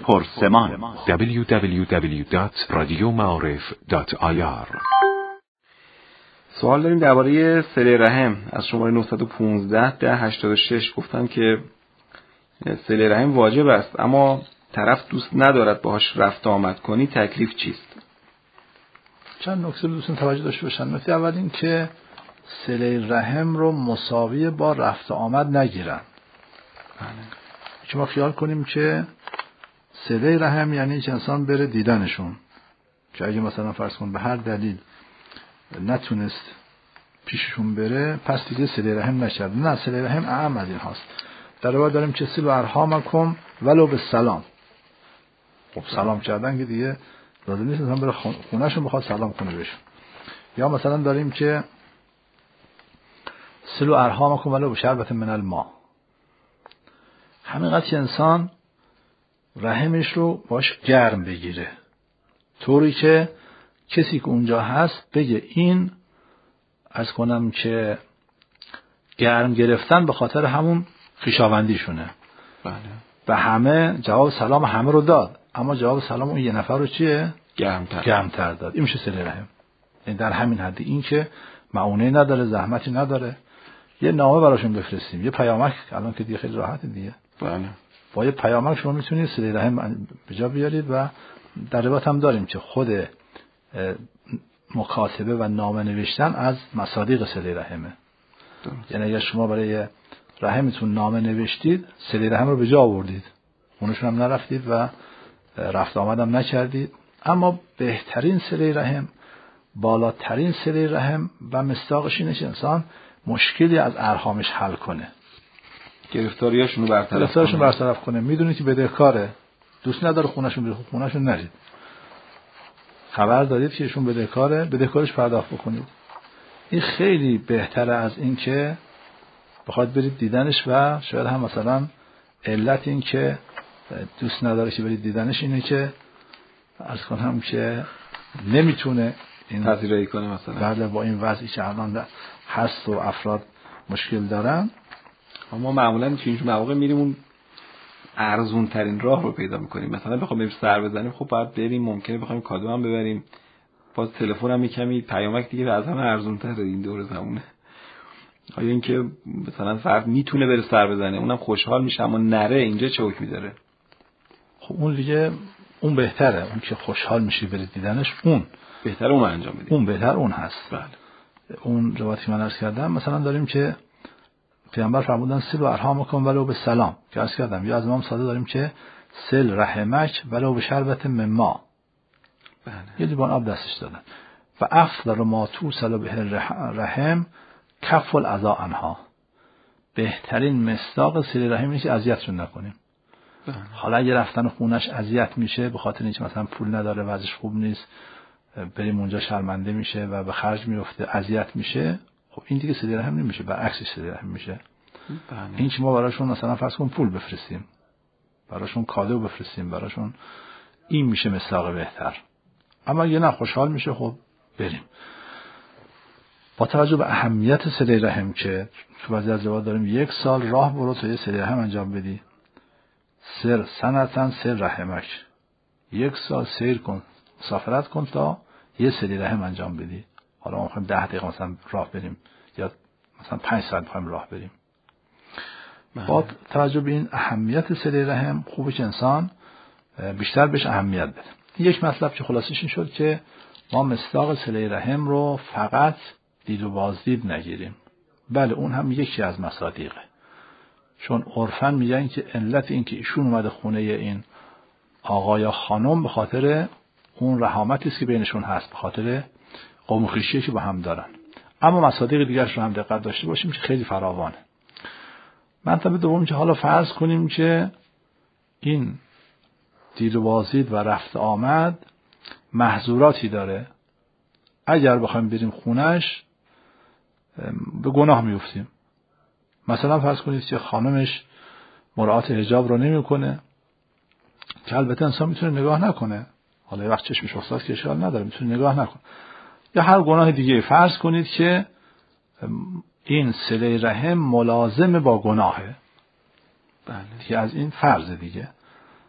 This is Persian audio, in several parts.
پرسمان. www.radiomaarif.ir. سوال داریم درباره صله رحم از شماره 915 گفتن که صله رحم واجب است اما طرف دوست ندارد باهاش رفت آمد کنی، تکلیف چیست؟ چند نکته دوستان توجه داشته باشن. نکته اول این که صله رحم رو مساوی با رفت آمد نگیرن. شما خیال کنیم که صله رحم یعنی که انسان بره دیدنشون، که اگه مثلا فرض کن به هر دلیل نتونست پیششون بره پس دیگه صله رحم نشد. نه، صله رحم اعم از این هاست. در روایت داریم که صلوا ارحامکم ولو بالسلام. خب سلام کردن که دیگه لازم نیست انسان بره خونهشون بخواد سلام کنه بهشون. یا مثلا داریم که صلوا ارحامکم ولو بشربة من الماء. همینقدر که انسان رحمش رو باش گرم بگیره، طوری که کسی که اونجا هست بگه این از کنم که گرم گرفتن به خاطر همون خویشاوندیشونه. بله. و همه جواب سلام همه رو داد، اما جواب سلام اون یه نفر رو چیه؟ گرمتر داد. این میشه صله رحم. یعنی در همین حد، این که معونه نداره، زحمتی نداره، یه نامه براشون بفرستیم، یه پیامک، الان که دیگه خیلی راحته دیگه. بله. با یه پیامک شما میتونید صله رحم به جا بیارید. و در روایت هم داریم که خود مکاتبه و نامه نوشتن از مصادیق صله رحمه. یعنی اگر شما برای رحمتون نامه نوشتید، صله رحم رو به جا آوردید، اونشون هم نرفتید و رفت آمدم نکردید. اما بهترین صله رحم، بالاترین صله رحم و مصداقش اینه که انسان مشکلی از ارحامش حل کنه، گرفتاریاشون رو برطرف کنه. میدونید که بدهکاره، دوست نداره خونهشون بره، خونهشون نرید. خبر دارید که ایشون بدهکاره، بدهکارش پرداخت بکنید. این خیلی بهتره از این که بخواد برید دیدنش و شاید هم مثلا علت این که دوست نداره که برید دیدنش اینه که عرض کنم که نمیتونه این پذیرایی کنه مثلا. بله، با این وضعی که الان هست و افراد مشکل دارن. اما معمولا تو این مواقع میریم اون ارزون ترین راه رو پیدا میکنیم. مثلا بخوام بریم سر بزنیم، خب باید بریم، ممکنه بخوایم کادو هم ببریم، باز تلفن هم میکمی پیامک دیگه از همه ارزون تره این دور زمونه. آیا این که مثلا فرد میتونه بره سر بزنه، اونم خوشحال میشه، اما نره، اینجا چه حکمی داره؟ خب اون دیگه اون بهتره، اون که خوشحال میشه برید دیدنش، اون بهتره اون انجام بدید. اون بهتر اون هست. بله. اون روایتی که من عرض کردم مثلا داریم که پیامبر فرمودن صلوا ارحامکم ولو بالسلام، که عرض کردم. یا از امام ساده داریم که صل رحمک ولو بشربة من ماء. بله. یه لیوان آب دستش دادن. و افضل ما توصل به الرحم کف الاذی عنها. بهترین مصداق صله رحم اینه که اذیتشون نکنیم. حالا اگه رفتن خونش اذیت میشه به خاطر اینکه مثلا پول نداره، وضعش خوب نیست، بریم اونجا شرمنده میشه و به خرج میفته، اذیت میشه، خب این دیگه صله رحم نمیشه، برعکسش صله رحم میشه. این که ما براشون مثلا فرض کن پول بفرستیم، براشون کادو بفرستیم، براشون، این میشه مصداق بهتر. اما اگه نه خوشحال میشه، خب بریم. با توجه به اهمیت صله رحم که تو بعضی از روایات داریم 1 سال راه برو تا یه صله رحم انجام بدی، سر سنتن سر رحمک، 1 سال سیر کن، مسافرت کن تا یه صله رحم انجام بدی. حالا ما میخوایم 10 دقیقه مثلا راه بریم یا مثلا 5 ساعت میخوایم راه بریم. با توجه به این اهمیت صله رحم خوبه که انسان بیشتر بهش اهمیت بده. یک مطلب که خلاصش این شد که ما مصداق صله رحم رو فقط دید و بازدید نگیریم. بله اون هم یکی از مصادیقه، چون عرفاً میگن که علت این که ایشون اومده خونه این آقا یا خانم به خاطر اون رحمتی است که بینشون هست، به خاطر قوم و خویشی که با هم دارن. اما مصادیق دیگرش رو هم دقت داشته باشیم که خیلی فراوانه. مطلب دوم که حالا فرض کنیم که این دید و بازدید و رفت آمد محظوراتی داره، اگر بخوایم بریم خونش به گناه میفتیم. مثلا فرض کنید که خانمش مراعات حجاب رو نمیکنه، که البته انسان میتونه نگاه نکنه، حالا یه وقت چشمش افتاد که اشکال نداره، میتونه نگاه نکنه، یا هر گناه دیگه. فرض کنید که این صله رحم ملازم با گناهه، بله، که از این فرض دیگه،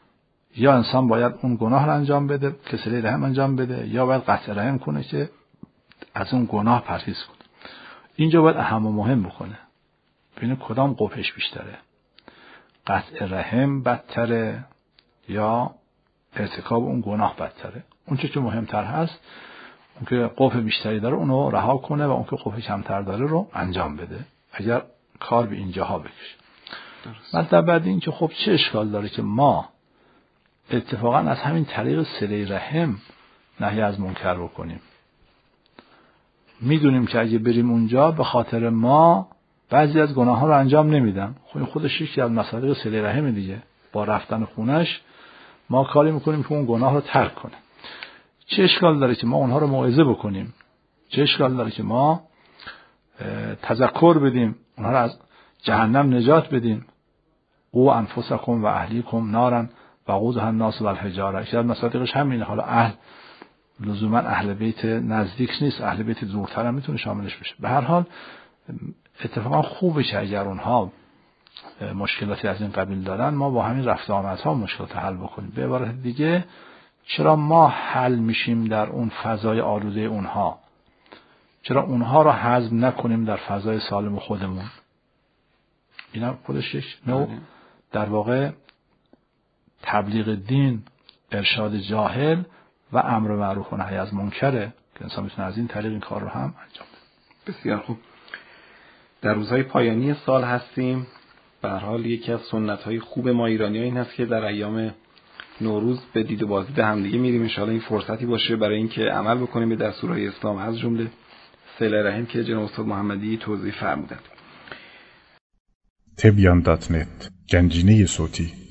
یا انسان باید اون گناه رو انجام بده که صله رحم انجام بده، یا باید قطع رحم کنه که از اون گناه پرهیز کنه. اینجا باید اهم و مهم بکنه، ببینه کدام قبحش بیشتره، قطع رحم بدتره یا ارتکاب اون گناه بدتره. اون چه مهمتر هست، اون که قبح بیشتری داره اونو رها کنه و اون که قبح کمتر داره رو انجام بده، اگر کار به اینجاها بکشه. مطلب بعد این که خب چه اشکال داره که ما اتفاقا از همین طریق صله رحم نهی از منکر بکنیم. میدونیم که اگه بریم اونجا به خاطر ما بعضی از گناه ها رو انجام نمیدن، خب خودش یکی از مصادیق صله رحم دیگه. با رفتن خونش ما کاری میکنیم که اون گناه رو ترک کنه. چه اشکال داره که ما اونها رو موعظه بکنیم؟ چه اشکال داره که ما تذکر بدیم، اونها رو از جهنم نجات بدیم؟ او انفسکم و اهلیکم نارن وقودها الناس والحجاره. یکی از مصادیقش همینه. حالا اهل لزوما اهل بیت نزدیک نیست، اهل بیت دورتر هم میتونه شاملش بشه. به هر حال اتفاقا خوبه که اگر اونها مشکلاتی از این قبیل دارن ما با همین رفت آمدها مشکلات حل بکنیم. به عبارت دیگه چرا ما حل میشیم در اون فضای آلوده اونها؟ چرا اونها رو هضم نکنیم در فضای سالم خودمون؟ اینا خودش یک نوع در واقع تبلیغ دین، ارشاد جاهل و امر معروف و نهی از منکره که انسان میتونه از این طریق این کار رو هم انجام بده. بسیار خوب. در روزهای پایانی سال هستیم. به هر حال یکی از سنت‌های خوب ما ایرانی‌ها این هست که در ایام نوروز به دید و بازدید همدیگه میریم. ان شاءالله این فرصتی باشه برای اینکه عمل بکنیم به دستورهای اسلام، از جمله صله رحم که جناب استاد محمدی توضیح فرمودند. tebyan.net گنجینه صوتی